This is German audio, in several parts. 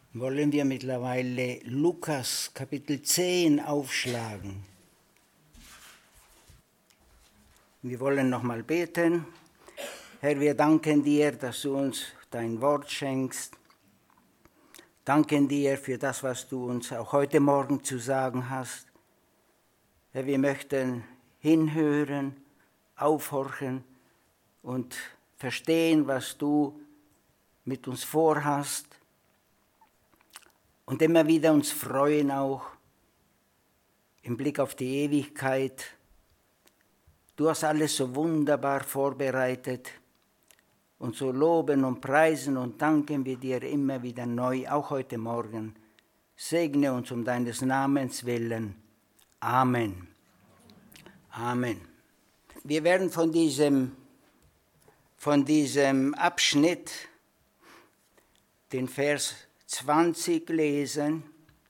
wollen wir mittlerweile Lukas Kapitel 10 aufschlagen. Wir wollen nochmal beten. Herr, wir danken dir, dass du uns dein Wort schenkst. Danken dir für das, was du uns auch heute Morgen zu sagen hast. Herr, wir möchten hinhören, aufhorchen und verstehen, was du mit uns vorhast. Und immer wieder uns freuen auch im Blick auf die Ewigkeit. Du hast alles so wunderbar vorbereitet und so loben und preisen und danken wir dir immer wieder neu, auch heute Morgen. Segne uns um deines Namens willen. Amen. Amen. Wir werden von diesem Abschnitt den Vers 20 lesen.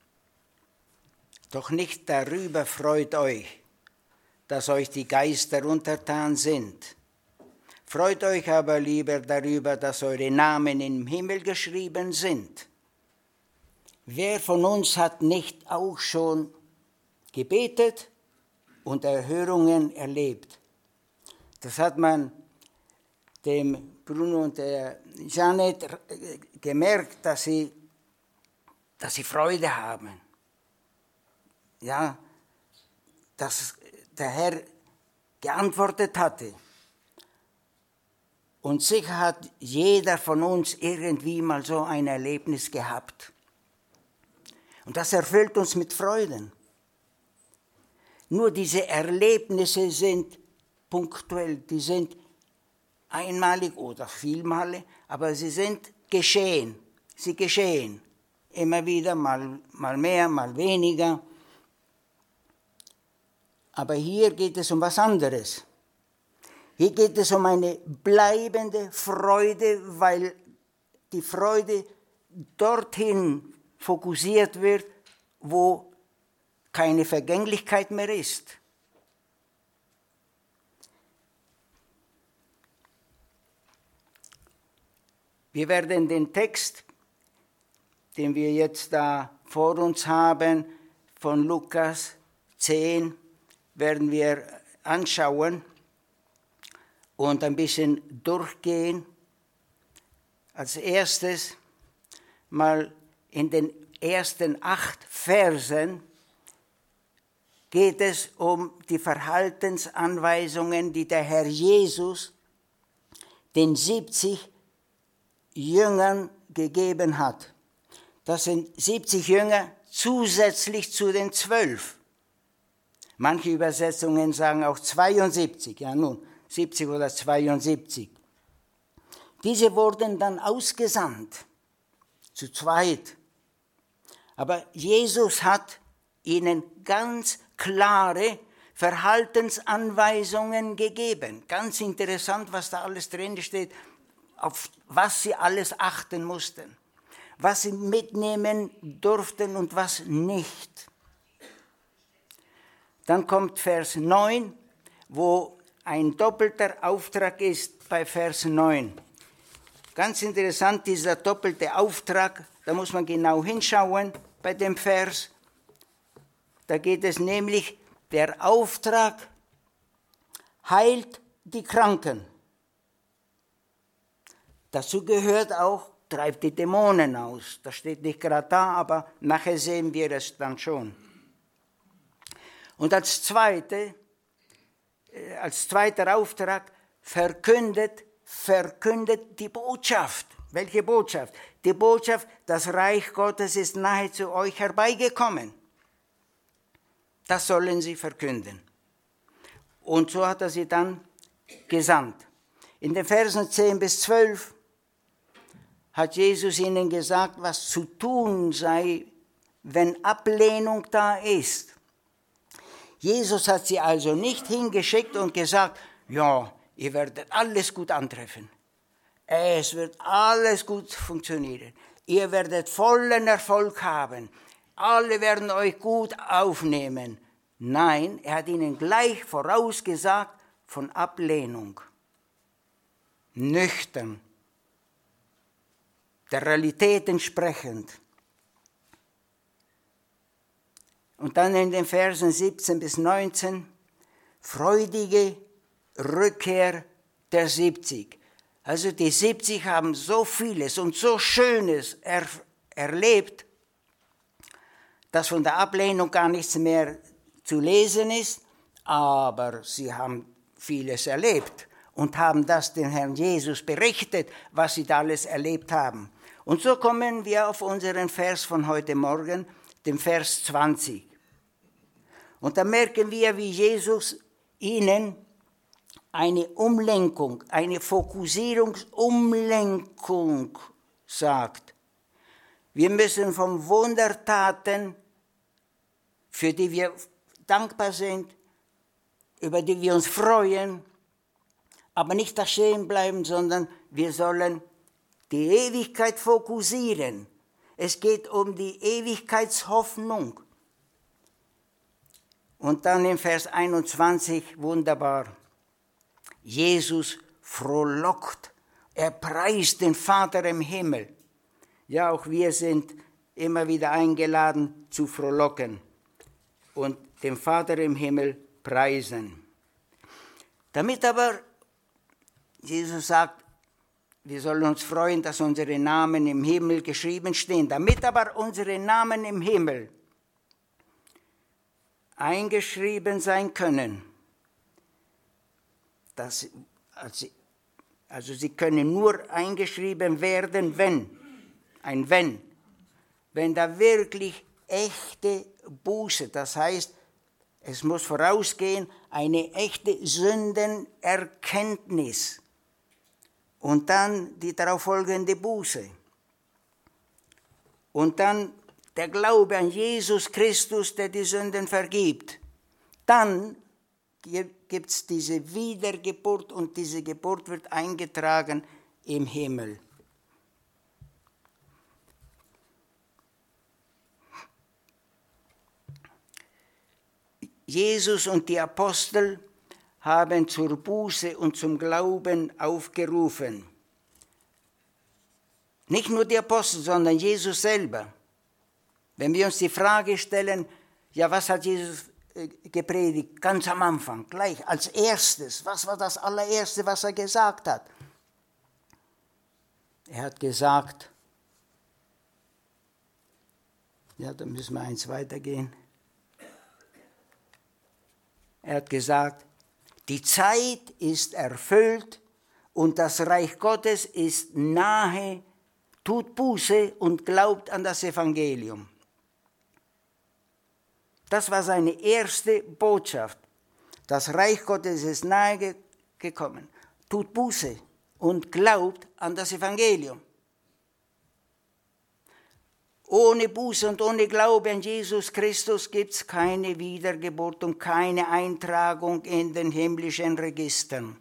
Doch nicht darüber freut euch, dass euch die Geister untertan sind. Freut euch aber lieber darüber, dass eure Namen im Himmel geschrieben sind. Wer von uns hat nicht auch schon gebetet und Erhörungen erlebt? Das hat man dem Bruno und der Janet gemerkt, dass sie Freude haben. Ja, dass der Herr geantwortet hatte. Und sicher hat jeder von uns irgendwie mal so ein Erlebnis gehabt. Und das erfüllt uns mit Freuden. Nur diese Erlebnisse sind punktuell, die sind einmalig oder vielmalig, aber sie sind geschehen. Sie geschehen. Immer wieder, mal mehr, mal weniger. Aber hier geht es um was anderes. Hier geht es um eine bleibende Freude, weil die Freude dorthin fokussiert wird, wo keine Vergänglichkeit mehr ist. Wir werden den Text, den wir jetzt da vor uns haben, von Lukas 10, werden wir anschauen und ein bisschen durchgehen. Als erstes mal in den ersten 8 Versen geht es um die Verhaltensanweisungen, die der Herr Jesus den 70 Jüngern gegeben hat. Das sind 70 Jünger zusätzlich zu den 12. Manche Übersetzungen sagen auch 72, ja nun, 70 oder 72. Diese wurden dann ausgesandt, zu zweit. Aber Jesus hat ihnen ganz klare Verhaltensanweisungen gegeben. Ganz interessant, was da alles drin steht, auf was sie alles achten mussten, was sie mitnehmen durften und was nicht. Dann kommt Vers 9, wo ein doppelter Auftrag ist bei Vers 9. Ganz interessant, dieser doppelte Auftrag, da muss man genau hinschauen bei dem Vers. Da geht es nämlich, der Auftrag heilt die Kranken. Dazu gehört auch, treibt die Dämonen aus. Das steht nicht gerade da, aber nachher sehen wir es dann schon. Und als zweiter Auftrag, verkündet die Botschaft. Welche Botschaft? Die Botschaft, das Reich Gottes ist nahe zu euch herbeigekommen. Das sollen sie verkünden. Und so hat er sie dann gesandt. In den Versen 10 bis 12 hat Jesus ihnen gesagt, was zu tun sei, wenn Ablehnung da ist. Jesus hat sie also nicht hingeschickt und gesagt, ja, ihr werdet alles gut antreffen. Es wird alles gut funktionieren. Ihr werdet vollen Erfolg haben. Alle werden euch gut aufnehmen. Nein, er hat ihnen gleich vorausgesagt von Ablehnung. Nüchtern. Der Realität entsprechend. Und dann in den Versen 17 bis 19, freudige Rückkehr der 70. Also die 70 haben so vieles und so Schönes erlebt, dass von der Ablehnung gar nichts mehr zu lesen ist, aber sie haben vieles erlebt und haben das dem Herrn Jesus berichtet, was sie da alles erlebt haben. Und so kommen wir auf unseren Vers von heute Morgen, den Vers 20. Und da merken wir, wie Jesus ihnen eine Umlenkung, eine Fokussierungsumlenkung sagt. Wir müssen von Wundertaten, für die wir dankbar sind, über die wir uns freuen, aber nicht da stehen bleiben, sondern wir sollen die Ewigkeit fokussieren. Es geht um die Ewigkeitshoffnung. Und dann im Vers 21, wunderbar, Jesus frohlockt, er preist den Vater im Himmel. Ja, auch wir sind immer wieder eingeladen zu frohlocken und den Vater im Himmel preisen. Damit aber Jesus sagt, wir sollen uns freuen, dass unsere Namen im Himmel geschrieben stehen. Damit aber unsere Namen im Himmel eingeschrieben sein können, also sie können nur eingeschrieben werden, wenn da wirklich echte Buße, das heißt, es muss vorausgehen eine echte Sündenerkenntnis und dann die darauf folgende Buße. Und dann der Glaube an Jesus Christus, der die Sünden vergibt. Dann gibt es diese Wiedergeburt und diese Geburt wird eingetragen im Himmel. Jesus und die Apostel haben zur Buße und zum Glauben aufgerufen. Nicht nur die Apostel, sondern Jesus selber. Wenn wir uns die Frage stellen, ja, was hat Jesus gepredigt? Ganz am Anfang, gleich als erstes. Was war das allererste, was er gesagt hat? Er hat gesagt, ja, da müssen wir eins weitergehen. Er hat gesagt, die Zeit ist erfüllt und das Reich Gottes ist nahe, tut Buße und glaubt an das Evangelium. Das war seine erste Botschaft. Das Reich Gottes ist nahe gekommen. Tut Buße und glaubt an das Evangelium. Ohne Buße und ohne Glaube an Jesus Christus gibt es keine Wiedergeburt und keine Eintragung in den himmlischen Registern.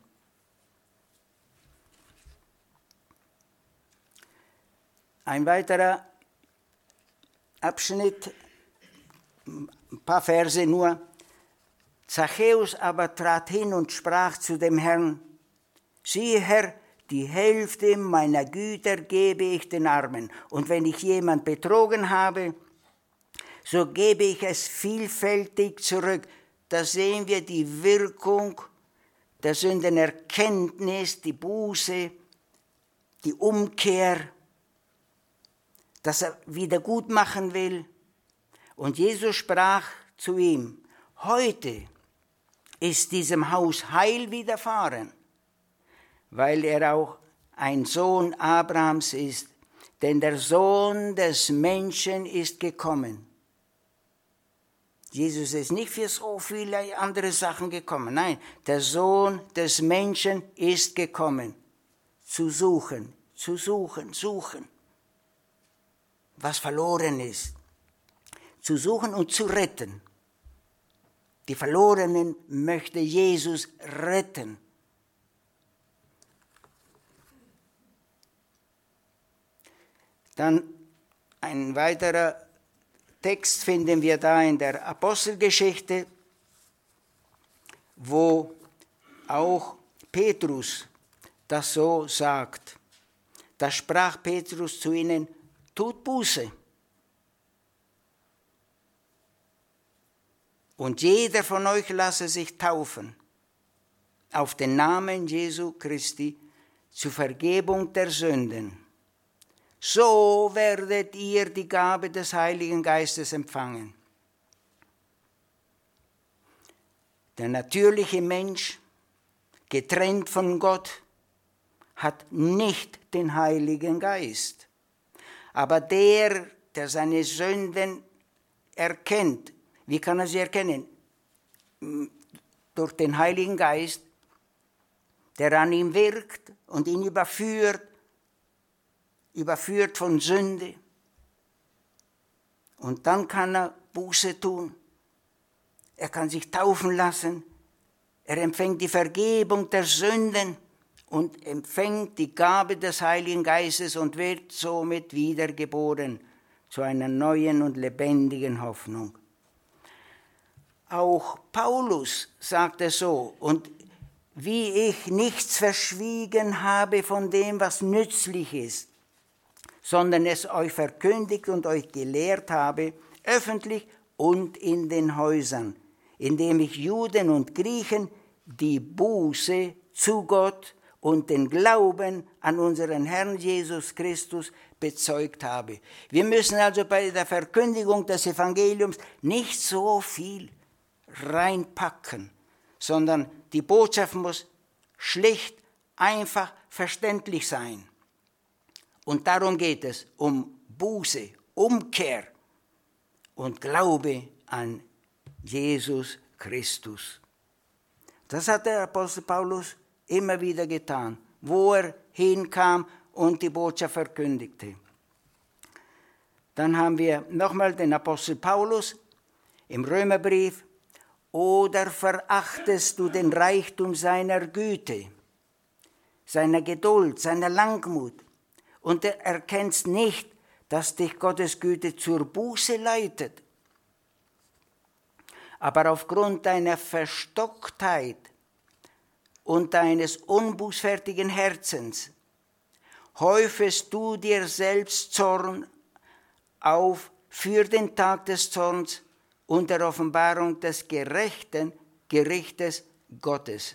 Ein weiterer Abschnitt, ein paar Verse nur. Zachäus aber trat hin und sprach zu dem Herrn, siehe Herr, die Hälfte meiner Güter gebe ich den Armen. Und wenn ich jemand betrogen habe, so gebe ich es vielfältig zurück. Da sehen wir die Wirkung der Sündenerkenntnis, die Buße, die Umkehr, dass er wieder gut machen will. Und Jesus sprach zu ihm, heute ist diesem Haus Heil widerfahren, weil er auch ein Sohn Abrahams ist, denn der Sohn des Menschen ist gekommen. Jesus ist nicht für so viele andere Sachen gekommen. Nein, der Sohn des Menschen ist gekommen, zu suchen, was verloren ist, zu suchen und zu retten. Die Verlorenen möchte Jesus retten. Dann ein weiterer Text finden wir da in der Apostelgeschichte, wo auch Petrus das so sagt. Da sprach Petrus zu ihnen, tut Buße. Und jeder von euch lasse sich taufen auf den Namen Jesu Christi zur Vergebung der Sünden. So werdet ihr die Gabe des Heiligen Geistes empfangen. Der natürliche Mensch, getrennt von Gott, hat nicht den Heiligen Geist. Aber der seine Sünden erkennt, wie kann er sie erkennen? Durch den Heiligen Geist, der an ihm wirkt und ihn überführt von Sünde. Und dann kann er Buße tun. Er kann sich taufen lassen. Er empfängt die Vergebung der Sünden und empfängt die Gabe des Heiligen Geistes und wird somit wiedergeboren zu einer neuen und lebendigen Hoffnung. Auch Paulus sagte so, und wie ich nichts verschwiegen habe von dem, was nützlich ist, sondern es euch verkündigt und euch gelehrt habe, öffentlich und in den Häusern, indem ich Juden und Griechen die Buße zu Gott und den Glauben an unseren Herrn Jesus Christus bezeugt habe. Wir müssen also bei der Verkündigung des Evangeliums nicht so viel reinpacken, sondern die Botschaft muss schlicht, einfach, verständlich sein. Und darum geht es, um Buße, Umkehr und Glaube an Jesus Christus. Das hat der Apostel Paulus immer wieder getan, wo er hinkam und die Botschaft verkündigte. Dann haben wir nochmal den Apostel Paulus im Römerbrief. Oder verachtest du den Reichtum seiner Güte, seiner Geduld, seiner Langmut und erkennst nicht, dass dich Gottes Güte zur Buße leitet? Aber aufgrund deiner Verstocktheit und deines unbußfertigen Herzens häufest du dir selbst Zorn auf für den Tag des Zorns und der Offenbarung des gerechten Gerichtes Gottes.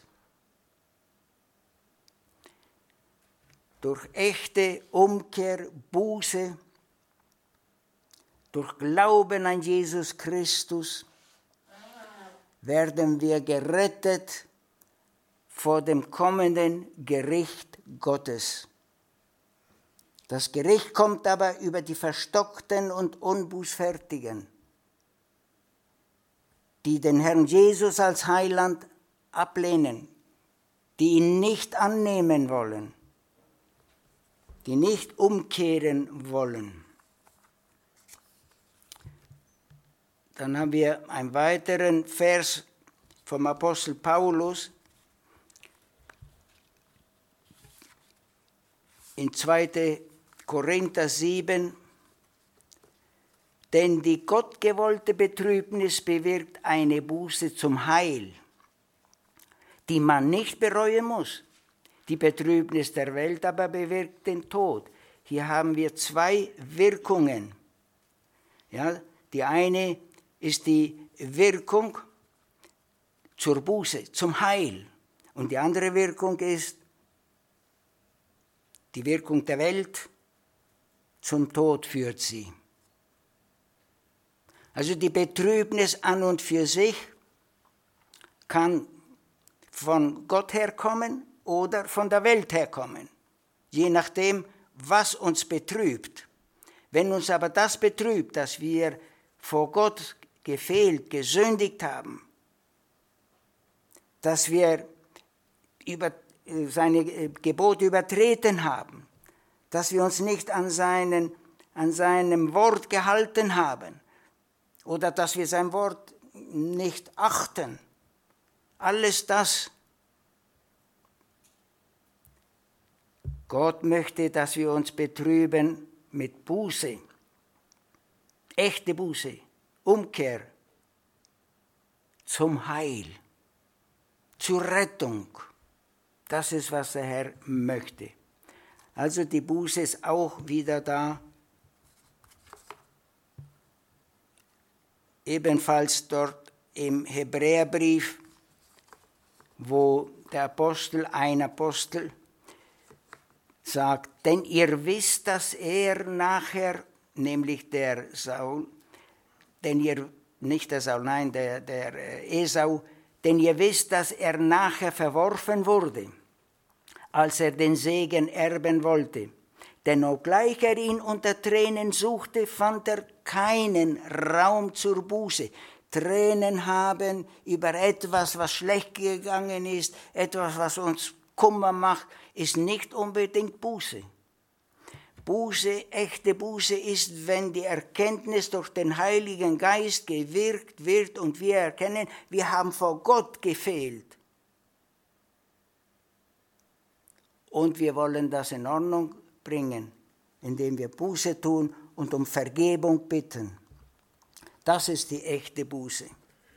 Durch echte Umkehr, Buße, durch Glauben an Jesus Christus werden wir gerettet vor dem kommenden Gericht Gottes. Das Gericht kommt aber über die Verstockten und Unbußfertigen, die den Herrn Jesus als Heiland ablehnen, die ihn nicht annehmen wollen, die nicht umkehren wollen. Dann haben wir einen weiteren Vers vom Apostel Paulus in 2. Korinther 7, denn die gottgewollte Betrübnis bewirkt eine Buße zum Heil, die man nicht bereuen muss. Die Betrübnis der Welt aber bewirkt den Tod. Hier haben wir zwei Wirkungen. Ja, die eine ist die Wirkung zur Buße, zum Heil. Und die andere Wirkung ist die Wirkung der Welt, zum Tod führt sie. Also die Betrübnis an und für sich kann von Gott herkommen oder von der Welt herkommen, je nachdem, was uns betrübt. Wenn uns aber das betrübt, dass wir vor Gott gefehlt, gesündigt haben, dass wir seine Gebote übertreten haben, dass wir uns nicht an seinem Wort gehalten haben oder dass wir sein Wort nicht achten. Alles das. Gott möchte, dass wir uns betrüben mit Buße, echte Buße, Umkehr zum Heil, zur Rettung. Das ist, was der Herr möchte. Also die Buße ist auch wieder da. Ebenfalls dort im Hebräerbrief, wo ein Apostel sagt, denn ihr wisst, dass er nachher, nämlich der Saul, der Esau, denn ihr wisst, dass er nachher verworfen wurde, als er den Segen erben wollte. Denn obgleich er ihn unter Tränen suchte, fand er keinen Raum zur Buße. Tränen haben über etwas, was schlecht gegangen ist, etwas, was uns Kummer macht, ist nicht unbedingt Buße. Buße, echte Buße ist, wenn die Erkenntnis durch den Heiligen Geist gewirkt wird und wir erkennen, wir haben vor Gott gefehlt. Und wir wollen das in Ordnung bringen, indem wir Buße tun und um Vergebung bitten. Das ist die echte Buße.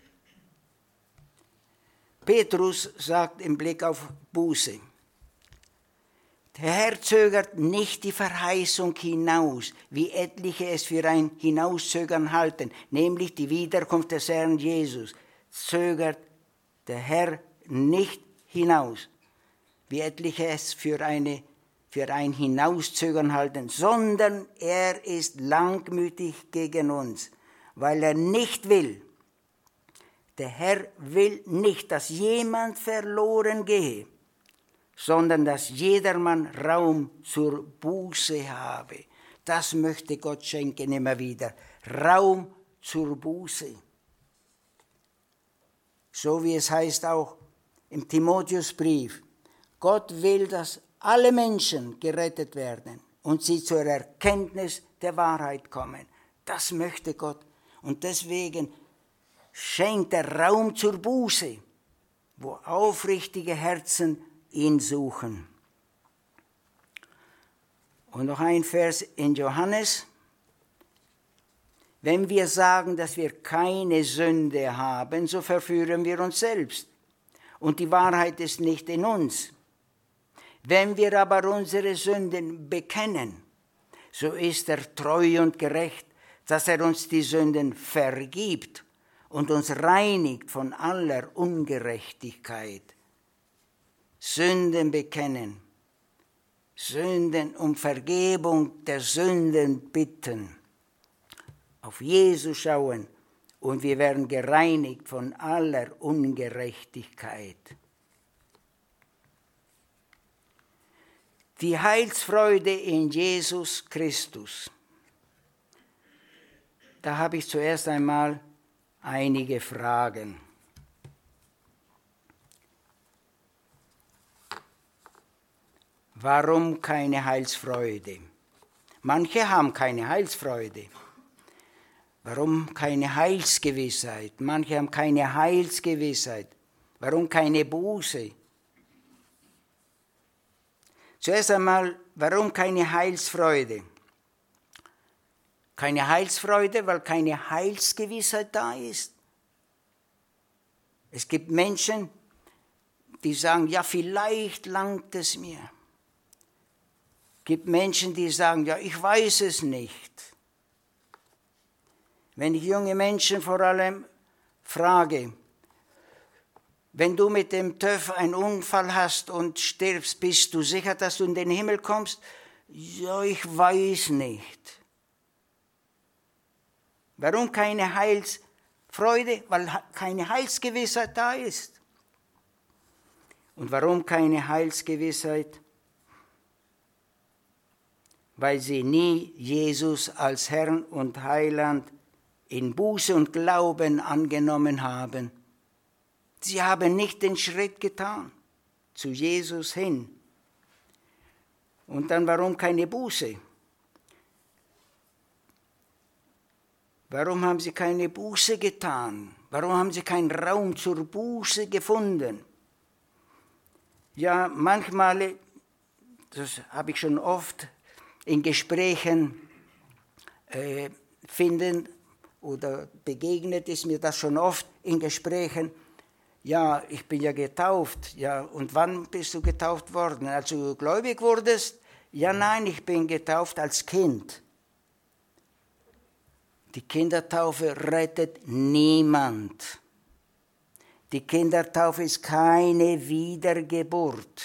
Petrus sagt im Blick auf Buße, der Herr zögert nicht die Verheißung hinaus, wie etliche es für ein Hinauszögern halten, nämlich die Wiederkunft des Herrn Jesus. Zögert der Herr nicht hinaus, wie etliche es für ein Hinauszögern halten, sondern er ist langmütig gegen uns, weil er nicht will. Der Herr will nicht, dass jemand verloren gehe, sondern dass jedermann Raum zur Buße habe. Das möchte Gott schenken immer wieder. Raum zur Buße. So wie es heißt auch im Timotheusbrief, Gott will, dass alle Menschen gerettet werden und sie zur Erkenntnis der Wahrheit kommen. Das möchte Gott. Und deswegen schenkt er Raum zur Buße, wo aufrichtige Herzen ihn suchen. Und noch ein Vers in Johannes. Wenn wir sagen, dass wir keine Sünde haben, so verführen wir uns selbst. Und die Wahrheit ist nicht in uns. Wenn wir aber unsere Sünden bekennen, so ist er treu und gerecht, dass er uns die Sünden vergibt und uns reinigt von aller Ungerechtigkeit. Sünden bekennen, Sünden um Vergebung der Sünden bitten, auf Jesus schauen und wir werden gereinigt von aller Ungerechtigkeit. Die Heilsfreude in Jesus Christus. Da habe ich zuerst einmal einige Fragen. Warum keine Heilsfreude? Manche haben keine Heilsfreude. Warum keine Heilsgewissheit? Manche haben keine Heilsgewissheit. Warum keine Buße? Zuerst einmal, warum keine Heilsfreude? Keine Heilsfreude, weil keine Heilsgewissheit da ist. Es gibt Menschen, die sagen, ja, vielleicht langt es mir. Es gibt Menschen, die sagen, ja, ich weiß es nicht. Wenn ich junge Menschen vor allem frage, wenn du mit dem TÜV einen Unfall hast und stirbst, bist du sicher, dass du in den Himmel kommst? Ja, ich weiß nicht. Warum keine Heilsfreude? Weil keine Heilsgewissheit da ist. Und warum keine Heilsgewissheit? Weil sie nie Jesus als Herrn und Heiland in Buße und Glauben angenommen haben. Sie haben nicht den Schritt getan zu Jesus hin. Und dann warum keine Buße? Warum haben sie keine Buße getan? Warum haben sie keinen Raum zur Buße gefunden? Ja, manchmal, das habe ich schon oft in Gesprächen finden oder begegnet ist mir das schon oft in Gesprächen. Ja, ich bin ja getauft. Ja, und wann bist du getauft worden? Als du gläubig wurdest? Ja, nein, ich bin getauft als Kind. Die Kindertaufe rettet niemand. Die Kindertaufe ist keine Wiedergeburt.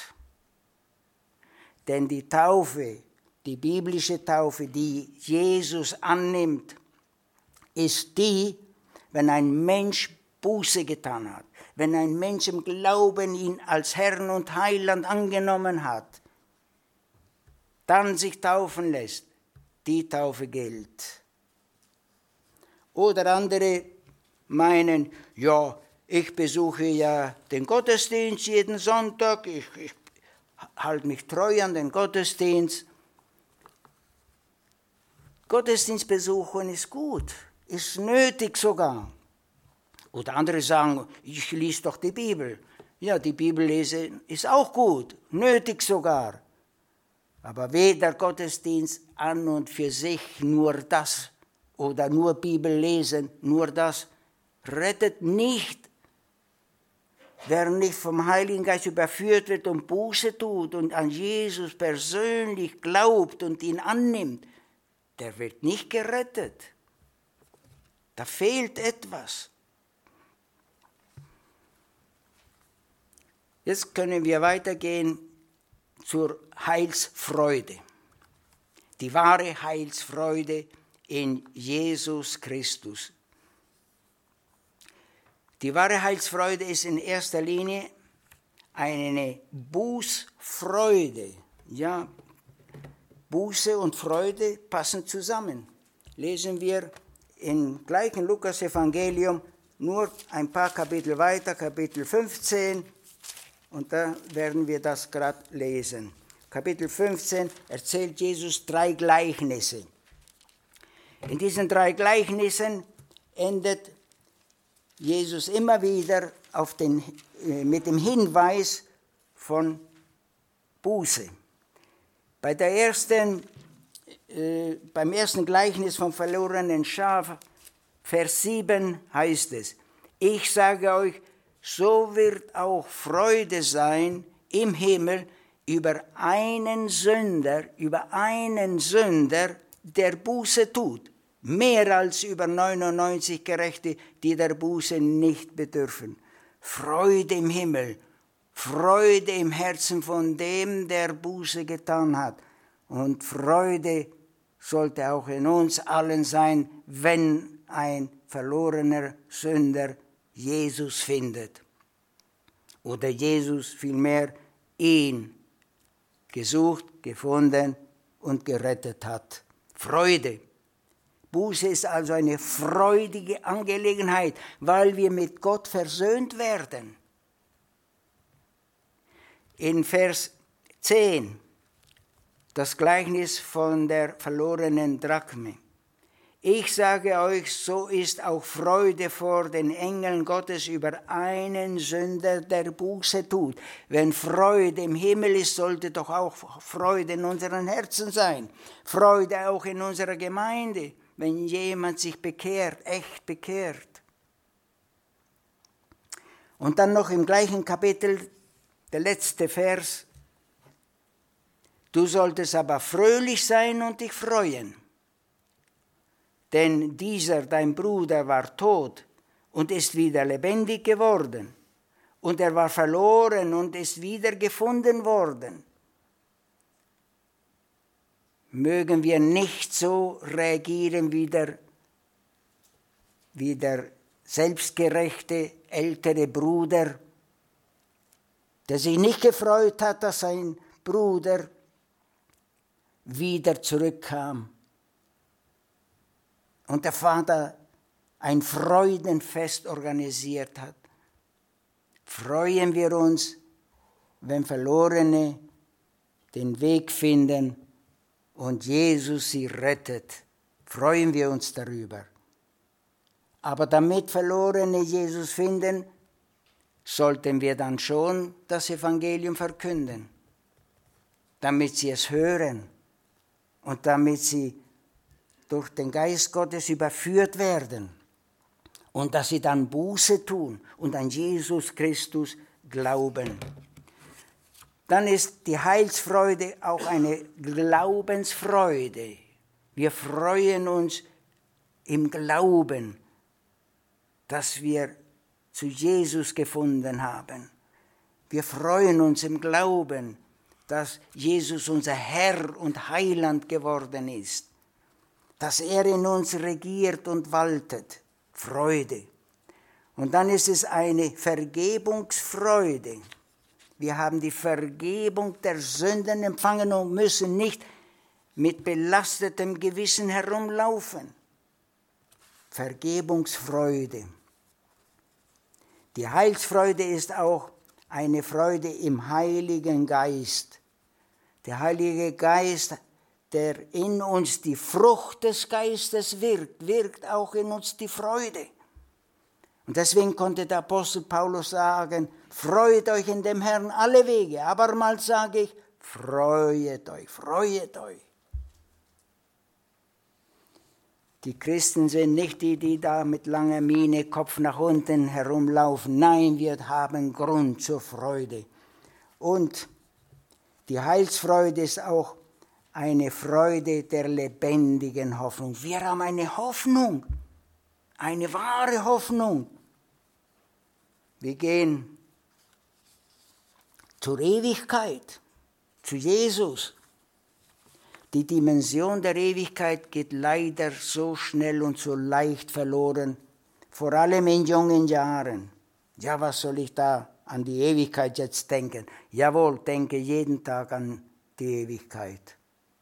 Denn die Taufe, die biblische Taufe, die Jesus annimmt, ist die, wenn ein Mensch Buße getan hat, wenn ein Mensch im Glauben ihn als Herrn und Heiland angenommen hat, dann sich taufen lässt, die Taufe gilt. Oder andere meinen, ja, ich besuche ja den Gottesdienst jeden Sonntag, ich halte mich treu an den Gottesdienst. Gottesdienst besuchen ist gut, ist nötig sogar. Oder andere sagen, ich lese doch die Bibel. Ja, die Bibel lesen ist auch gut, nötig sogar. Aber weder Gottesdienst an und für sich nur das oder nur Bibel lesen, nur das rettet nicht. Wer nicht vom Heiligen Geist überführt wird und Buße tut und an Jesus persönlich glaubt und ihn annimmt, der wird nicht gerettet. Da fehlt etwas. Jetzt können wir weitergehen zur Heilsfreude. Die wahre Heilsfreude in Jesus Christus. Die wahre Heilsfreude ist in erster Linie eine Bußfreude. Ja, Buße und Freude passen zusammen. Lesen wir im gleichen Lukas-Evangelium nur ein paar Kapitel weiter, Kapitel 15, und da werden wir das gerade lesen. Kapitel 15 erzählt Jesus 3 Gleichnisse. In diesen 3 Gleichnissen endet Jesus immer wieder mit dem Hinweis von Buße. Beim ersten Gleichnis vom verlorenen Schaf, Vers 7 heißt es, ich sage euch, so wird auch Freude sein im Himmel über einen Sünder, der Buße tut, mehr als über 99 Gerechte, die der Buße nicht bedürfen. Freude im Himmel, Freude im Herzen von dem, der Buße getan hat. Und Freude sollte auch in uns allen sein, wenn ein verlorener Sünder Jesus findet. Oder Jesus vielmehr ihn gesucht, gefunden und gerettet hat. Freude. Buße ist also eine freudige Angelegenheit, weil wir mit Gott versöhnt werden. In Vers 10, das Gleichnis von der verlorenen Drachme. Ich sage euch, so ist auch Freude vor den Engeln Gottes über einen Sünder, der Buße tut. Wenn Freude im Himmel ist, sollte doch auch Freude in unseren Herzen sein. Freude auch in unserer Gemeinde, wenn jemand sich bekehrt, echt bekehrt. Und dann noch im gleichen Kapitel, der letzte Vers. Du solltest aber fröhlich sein und dich freuen. Denn dieser, dein Bruder, war tot und ist wieder lebendig geworden. Und er war verloren und ist wieder gefunden worden. Mögen wir nicht so reagieren wie der selbstgerechte ältere Bruder, der sich nicht gefreut hat, dass sein Bruder wieder zurückkam. Und der Vater ein Freudenfest organisiert hat. Freuen wir uns, wenn Verlorene den Weg finden und Jesus sie rettet. Freuen wir uns darüber. Aber damit Verlorene Jesus finden, sollten wir dann schon das Evangelium verkünden, damit sie es hören und damit sie durch den Geist Gottes überführt werden und dass sie dann Buße tun und an Jesus Christus glauben. Dann ist die Heilsfreude auch eine Glaubensfreude. Wir freuen uns im Glauben, dass wir zu Jesus gefunden haben. Wir freuen uns im Glauben, dass Jesus unser Herr und Heiland geworden ist, dass er in uns regiert und waltet. Freude. Und dann ist es eine Vergebungsfreude. Wir haben die Vergebung der Sünden empfangen und müssen nicht mit belastetem Gewissen herumlaufen. Vergebungsfreude. Die Heilsfreude ist auch eine Freude im Heiligen Geist. Der Heilige Geist, der in uns die Frucht des Geistes wirkt auch in uns die Freude. Und deswegen konnte der Apostel Paulus sagen, freut euch in dem Herrn alle Wege. Abermals sage ich, freut euch, freut euch. Die Christen sind nicht die, die da mit langer Miene, Kopf nach unten herumlaufen. Nein, wir haben Grund zur Freude. Und die Heilsfreude ist auch eine Freude der lebendigen Hoffnung. Wir haben eine Hoffnung, eine wahre Hoffnung. Wir gehen zur Ewigkeit, zu Jesus. Die Dimension der Ewigkeit geht leider so schnell und so leicht verloren, vor allem in jungen Jahren. Ja, was soll ich da an die Ewigkeit jetzt denken? Jawohl, denke jeden Tag an die Ewigkeit.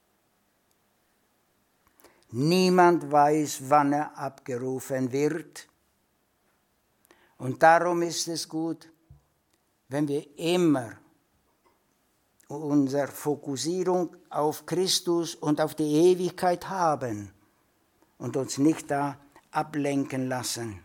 Niemand weiß, wann er abgerufen wird. Und darum ist es gut, wenn wir immer unsere Fokussierung auf Christus und auf die Ewigkeit haben und uns nicht da ablenken lassen.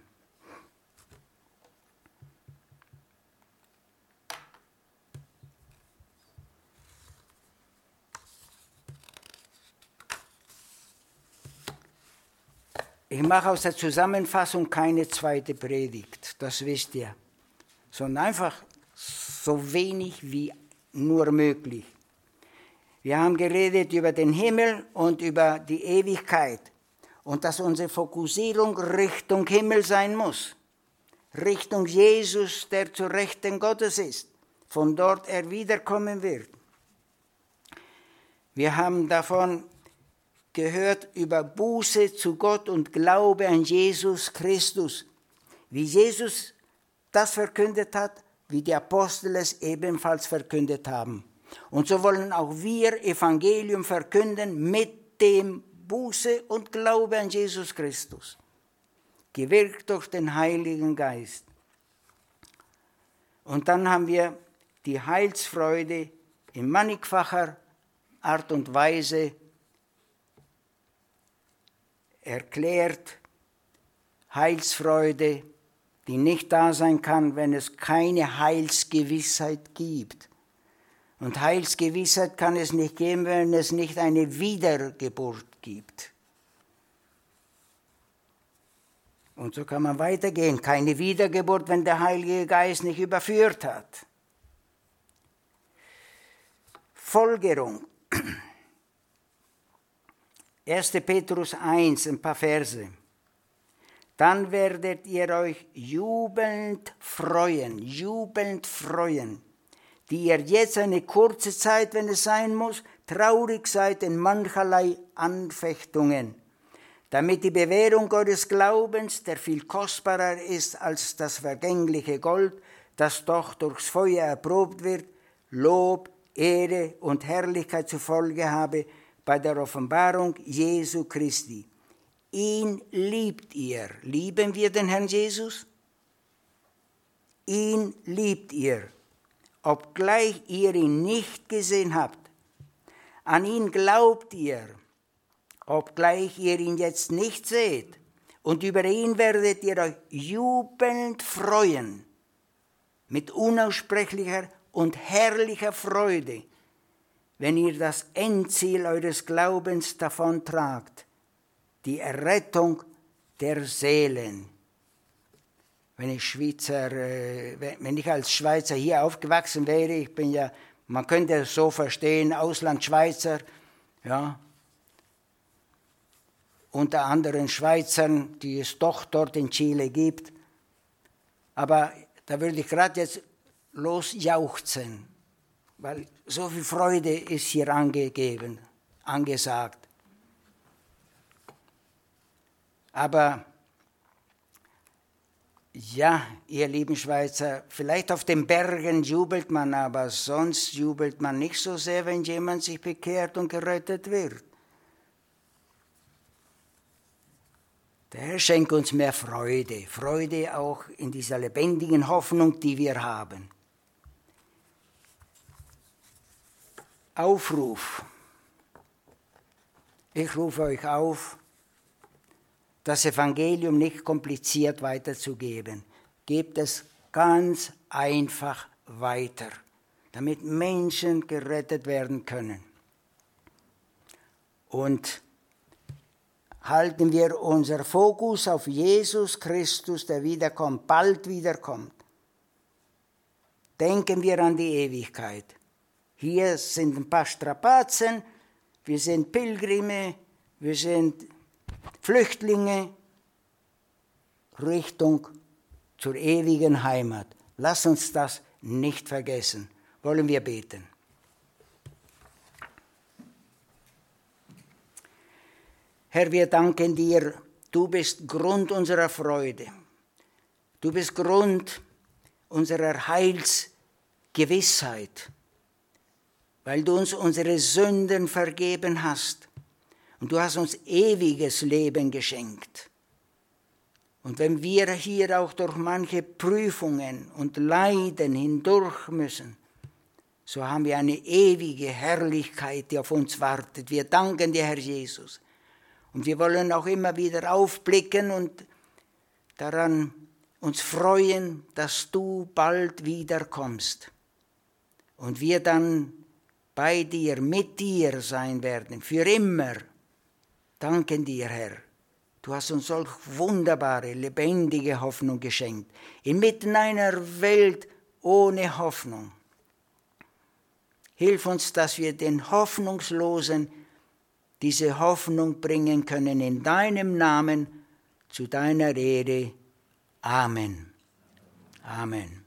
Ich mache aus der Zusammenfassung keine zweite Predigt, das wisst ihr, sondern einfach so wenig wie nur möglich. Wir haben geredet über den Himmel und über die Ewigkeit und dass unsere Fokussierung Richtung Himmel sein muss, Richtung Jesus, der zur Rechten Gottes ist, von dort er wiederkommen wird. Wir haben davon gehört über Buße zu Gott und Glaube an Jesus Christus, wie Jesus das verkündet hat, wie die Apostel es ebenfalls verkündet haben. Und so wollen auch wir Evangelium verkünden mit dem Buße und Glaube an Jesus Christus, gewirkt durch den Heiligen Geist. Und dann haben wir die Heilsfreude in mannigfacher Art und Weise erklärt, Heilsfreude, die nicht da sein kann, wenn es keine Heilsgewissheit gibt. Und Heilsgewissheit kann es nicht geben, wenn es nicht eine Wiedergeburt gibt. Und so kann man weitergehen. Keine Wiedergeburt, wenn der Heilige Geist nicht überführt hat. Folgerung. 1. Petrus 1, ein paar Verse. Dann werdet ihr euch jubelnd freuen, die ihr jetzt eine kurze Zeit, wenn es sein muss, traurig seid in mancherlei Anfechtungen, damit die Bewährung eures Glaubens, der viel kostbarer ist als das vergängliche Gold, das doch durchs Feuer erprobt wird, Lob, Ehre und Herrlichkeit zur Folge habe bei der Offenbarung Jesu Christi. Ihn liebt ihr. Lieben wir den Herrn Jesus? Ihn liebt ihr, obgleich ihr ihn nicht gesehen habt. An ihn glaubt ihr, obgleich ihr ihn jetzt nicht seht. Und über ihn werdet ihr euch jubelnd freuen, mit unaussprechlicher und herrlicher Freude, wenn ihr das Endziel eures Glaubens davontragt, die Errettung der Seelen. Wenn ich als Schweizer hier aufgewachsen wäre, ich bin ja, man könnte es so verstehen, Auslandschweizer, ja, unter anderen Schweizern, die es doch dort in Chile gibt. Aber da würde ich jetzt losjauchzen, weil so viel Freude ist hier angesagt. Aber ja, ihr lieben Schweizer, vielleicht auf den Bergen jubelt man, aber sonst jubelt man nicht so sehr, wenn jemand sich bekehrt und gerettet wird. Der Herr schenkt uns mehr Freude, Freude auch in dieser lebendigen Hoffnung, die wir haben. Aufruf. Ich rufe euch auf, das Evangelium nicht kompliziert weiterzugeben. Gebt es ganz einfach weiter, damit Menschen gerettet werden können. Und halten wir unser Fokus auf Jesus Christus, der wiederkommt, bald wiederkommt. Denken wir an die Ewigkeit. Hier sind ein paar Strapazen, wir sind Pilgrime, wir sind Flüchtlinge, Richtung zur ewigen Heimat. Lass uns das nicht vergessen. Wollen wir beten. Herr, wir danken dir, du bist Grund unserer Freude. Du bist Grund unserer Heilsgewissheit, weil du uns unsere Sünden vergeben hast. Und du hast uns ewiges Leben geschenkt. Und wenn wir hier auch durch manche Prüfungen und Leiden hindurch müssen, so haben wir eine ewige Herrlichkeit, die auf uns wartet. Wir danken dir, Herr Jesus. Und wir wollen auch immer wieder aufblicken und daran uns freuen, dass du bald wiederkommst. Und wir dann bei dir, mit dir sein werden, für immer. Danken dir, Herr. Du hast uns solch wunderbare, lebendige Hoffnung geschenkt. Inmitten einer Welt ohne Hoffnung. Hilf uns, dass wir den Hoffnungslosen diese Hoffnung bringen können in deinem Namen, zu deiner Ehre. Amen. Amen.